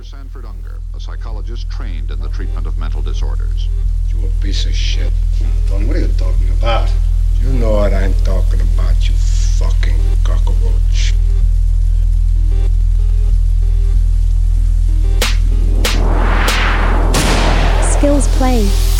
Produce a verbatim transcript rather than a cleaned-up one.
Sanford Unger, a psychologist trained in the treatment of mental disorders. You a piece of shit. Don, what are you talking about? You know what I'm talking about, you fucking cockroach. Skills Play.